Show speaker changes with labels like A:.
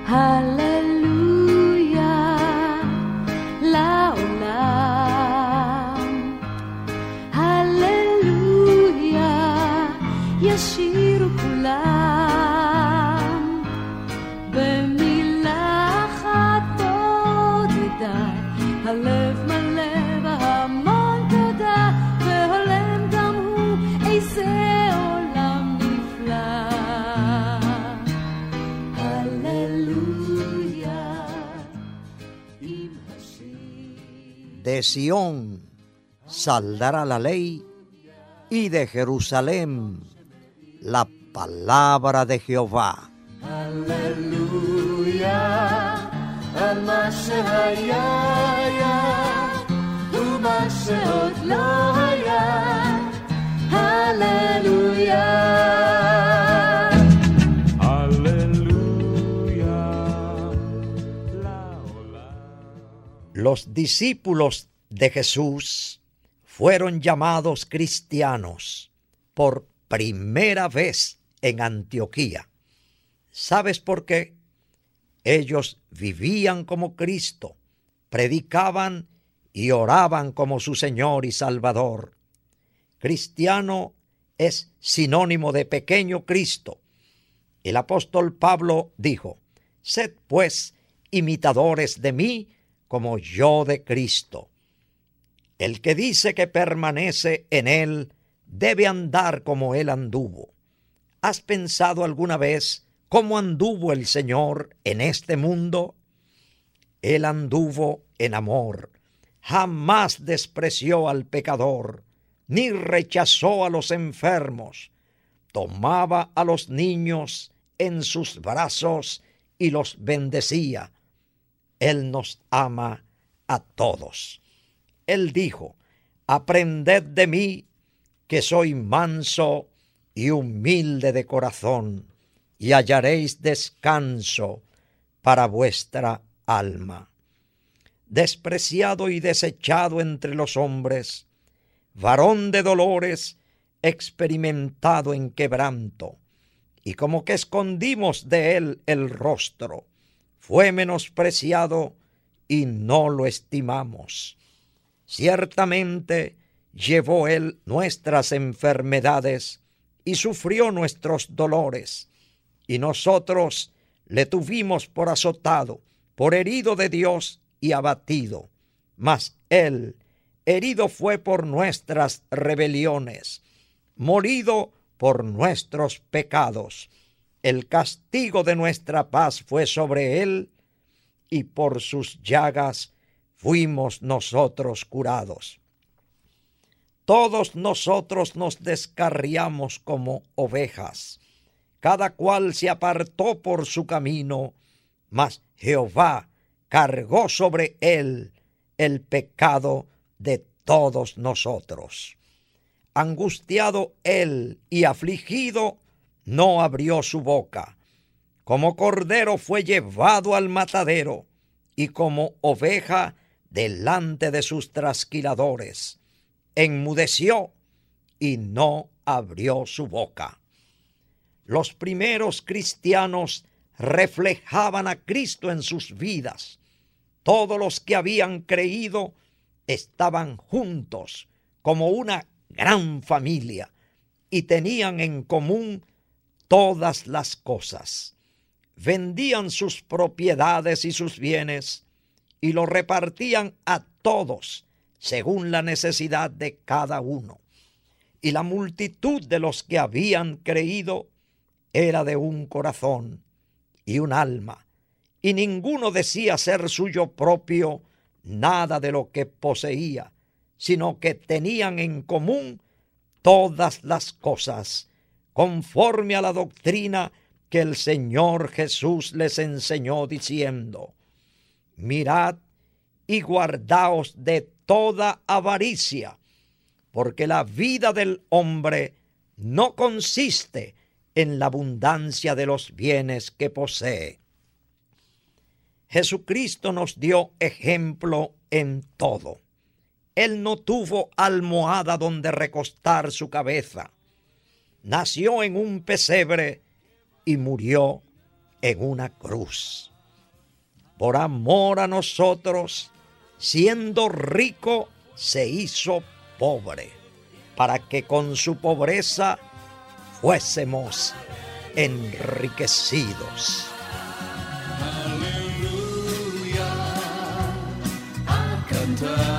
A: Hallelujah, לעולם. Hallelujah, ישירו כולם. במילה אחת תודה, הלב מלא בהמון תודה, והולם גם הוא איזה עולם נפלא. הללויה עם השיר.
B: De Sión saldrá la ley y de Jerusalén la palabra de Jehová.
A: Hallelujah, על מה שהיה ומה שעוד לא היה. Hallelujah.
B: Los discípulos de Jesús fueron llamados cristianos por primera vez en Antioquía. ¿Sabes por qué? Ellos vivían como Cristo, predicaban y oraban como su Señor y Salvador. Cristiano es sinónimo de pequeño Cristo. El apóstol Pablo dijo: «Sed pues imitadores de mí como yo de Cristo». El que dice que permanece en Él debe andar como Él anduvo. ¿Has pensado alguna vez cómo anduvo el Señor en este mundo? Él anduvo en amor, jamás despreció al pecador, ni rechazó a los enfermos. Tomaba a los niños en sus brazos y los bendecía. Él nos ama a todos. Él dijo: «Aprended de mí, que soy manso y humilde de corazón, y hallaréis descanso para vuestra alma». Despreciado y desechado entre los hombres, varón de dolores, experimentado en quebranto, y como que escondimos de él el rostro, fue menospreciado y no lo estimamos. Ciertamente llevó él nuestras enfermedades y sufrió nuestros dolores, y nosotros le tuvimos por azotado, por herido de Dios y abatido. Mas él herido fue por nuestras rebeliones, molido por nuestros pecados. El castigo de nuestra paz fue sobre él, y por sus llagas fuimos nosotros curados. Todos nosotros nos descarriamos como ovejas, cada cual se apartó por su camino, mas Jehová cargó sobre él el pecado de todos nosotros. Angustiado él y afligido, no abrió su boca. Como cordero fue llevado al matadero, y como oveja delante de sus trasquiladores. Enmudeció y no abrió su boca. Los primeros cristianos reflejaban a Cristo en sus vidas. Todos los que habían creído estaban juntos como una gran familia y tenían en común todas las cosas. Vendían sus propiedades y sus bienes y lo repartían a todos según la necesidad de cada uno. Y la multitud de los que habían creído era de un corazón y un alma, y ninguno decía ser suyo propio nada de lo que poseía, sino que tenían en común todas las cosas, conforme a la doctrina que el Señor Jesús les enseñó, diciendo: «Mirad y guardaos de toda avaricia, porque la vida del hombre no consiste en la abundancia de los bienes que posee». Jesucristo nos dio ejemplo en todo. Él no tuvo almohada donde recostar su cabeza. Nació en un pesebre y murió en una cruz. por amor a nosotros, siendo rico, se hizo pobre, para que con su pobreza fuésemos enriquecidos.
A: Aleluya, a cantar.